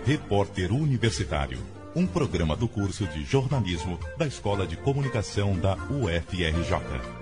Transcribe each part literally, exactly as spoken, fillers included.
Repórter Universitário, um programa do curso de jornalismo da Escola de Comunicação da U F R J.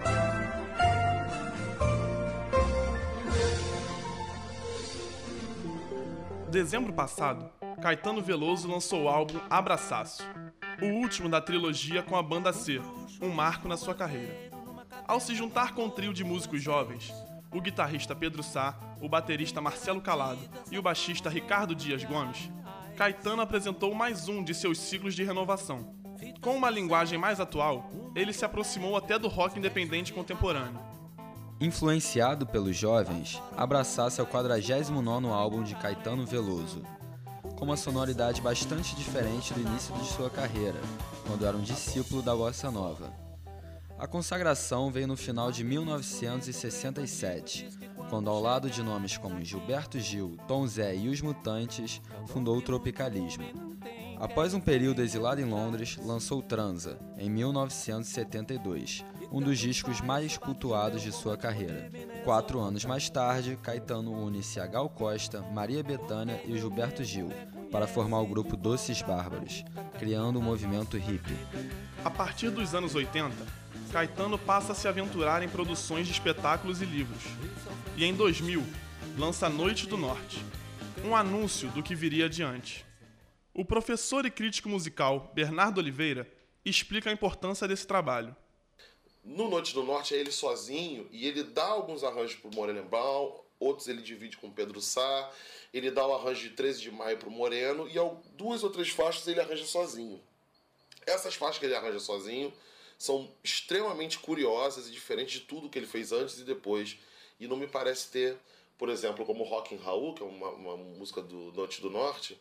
Dezembro passado, Caetano Veloso lançou o álbum Abraçaço, o último da trilogia com a banda C, um marco na sua carreira. Ao se juntar com um trio de músicos jovens, o guitarrista Pedro Sá, o baterista Marcelo Calado e o baixista Ricardo Dias Gomes, Caetano apresentou mais um de seus ciclos de renovação. Com uma linguagem mais atual, ele se aproximou até do rock independente contemporâneo. Influenciado pelos jovens, Abraçaço é o quadragésimo nono álbum de Caetano Veloso, com uma sonoridade bastante diferente do início de sua carreira, quando era um discípulo da bossa nova. A consagração veio no final de mil novecentos e sessenta e sete, quando, ao lado de nomes como Gilberto Gil, Tom Zé e Os Mutantes, fundou o Tropicalismo. Após um período exilado em Londres, lançou Transa, em mil novecentos e setenta e dois, um dos discos mais cultuados de sua carreira. Quatro anos mais tarde, Caetano une-se a Gal Costa, Maria Bethânia e Gilberto Gil, para formar o grupo Doces Bárbaros, criando um movimento hippie. A partir dos anos oitenta, Caetano passa a se aventurar em produções de espetáculos e livros. E em dois mil, lança Noite do Norte, um anúncio do que viria adiante. O professor e crítico musical Bernardo Oliveira explica a importância desse trabalho. No Noite do Norte é ele sozinho e ele dá alguns arranjos para o Moreno Brown, outros ele divide com o Pedro Sá, ele dá o arranjo de treze de maio para o Moreno e duas ou três faixas ele arranja sozinho. Essas faixas que ele arranja sozinho são extremamente curiosas e diferentes de tudo que ele fez antes e depois. E não me parece ter, por exemplo, como Rockin' Raul, que é uma, uma música do Noite do Norte,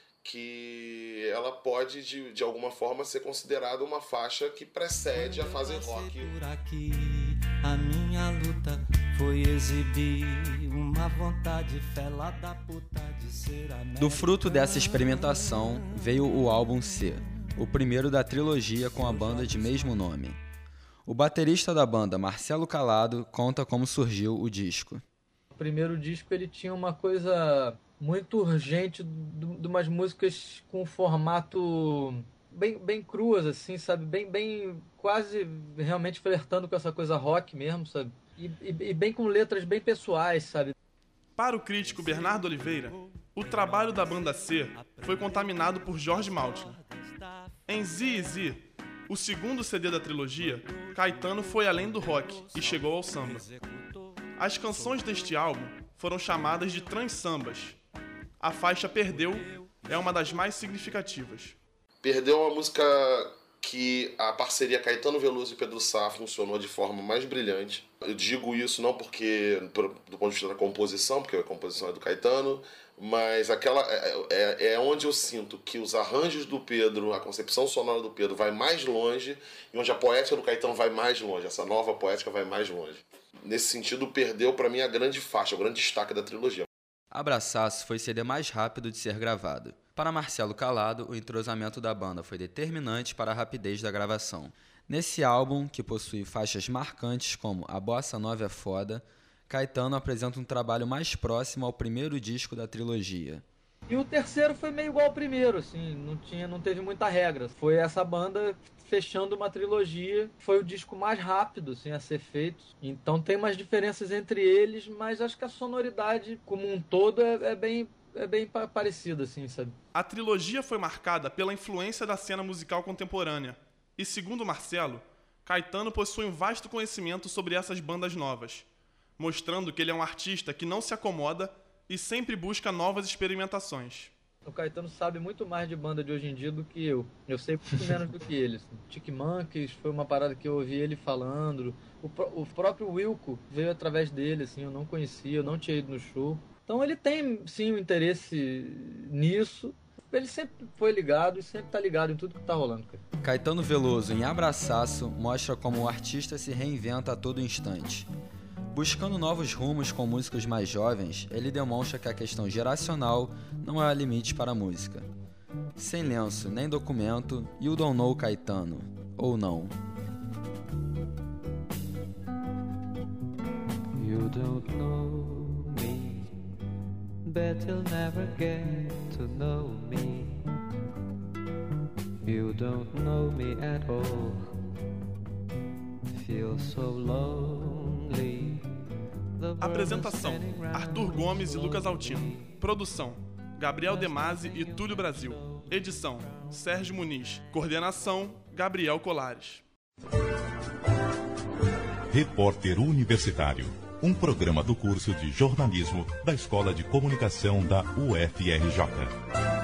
que ela pode, de, de alguma forma, ser considerada uma faixa que precede a fase rock. Por aqui, a minha luta foi exibir uma vontade fela da puta de ser americana. Do fruto dessa experimentação veio o álbum C, o primeiro da trilogia com a banda de mesmo nome. O baterista da banda, Marcelo Calado, conta como surgiu o disco. O primeiro disco ele tinha uma coisa muito urgente de umas músicas com formato bem, bem cruas, assim, sabe? Bem, bem, quase realmente flertando com essa coisa rock mesmo, sabe? E, e, e bem com letras bem pessoais, sabe? Para o crítico Bernardo Oliveira, o trabalho da banda C foi contaminado por Jorge Maltner. Em Z Z, o segundo C D da trilogia, Caetano foi além do rock e chegou ao samba. As canções deste álbum foram chamadas de trans-sambas. A faixa Perdeu é uma das mais significativas. Perdeu é uma música que a parceria Caetano Veloso e Pedro Sá funcionou de forma mais brilhante. Eu digo isso não porque do ponto de vista da composição, porque a composição é do Caetano, mas aquela é, é onde eu sinto que os arranjos do Pedro, a concepção sonora do Pedro vai mais longe e onde a poética do Caetano vai mais longe, essa nova poética vai mais longe. Nesse sentido, Perdeu para mim a grande faixa, o grande destaque da trilogia. Abraçaço foi o C D mais rápido de ser gravado. Para Marcelo Calado, o entrosamento da banda foi determinante para a rapidez da gravação. Nesse álbum, que possui faixas marcantes como A Bossa Nova é Foda, Caetano apresenta um trabalho mais próximo ao primeiro disco da trilogia. E o terceiro foi meio igual ao primeiro, assim, não, tinha, não teve muita regra. Foi essa banda fechando uma trilogia, foi o disco mais rápido assim, a ser feito. Então tem umas diferenças entre eles, mas acho que a sonoridade como um todo é, é bem... é bem parecida, assim, sabe? A trilogia foi marcada pela influência da cena musical contemporânea. E, segundo Marcelo, Caetano possui um vasto conhecimento sobre essas bandas novas, mostrando que ele é um artista que não se acomoda e sempre busca novas experimentações. O Caetano sabe muito mais de banda de hoje em dia do que eu. Eu sei muito menos do que ele. Assim. Tic Monkeys foi uma parada que eu ouvi ele falando. O, o próprio Wilco veio através dele, assim, eu não conhecia, eu não tinha ido no show. Então ele tem, sim, um interesse nisso. Ele sempre foi ligado e sempre tá ligado em tudo que tá rolando. Cara. Caetano Veloso, em Abraçaço, mostra como o artista se reinventa a todo instante. Buscando novos rumos com músicos mais jovens, ele demonstra que a questão geracional não há limite para a música. Sem lenço nem documento, You Don't Know Caetano, ou não. You don't know me, bet you'll never get to know me. You don't know me at all. Feel so lonely. Apresentação: Arthur Gomes e Lucas Altino. Produção: Gabriel Demasi e Túlio Brasil. Edição: Sérgio Muniz. Coordenação: Gabriel Colares. Repórter Universitário, um programa do curso de jornalismo da Escola de Comunicação da U F R J.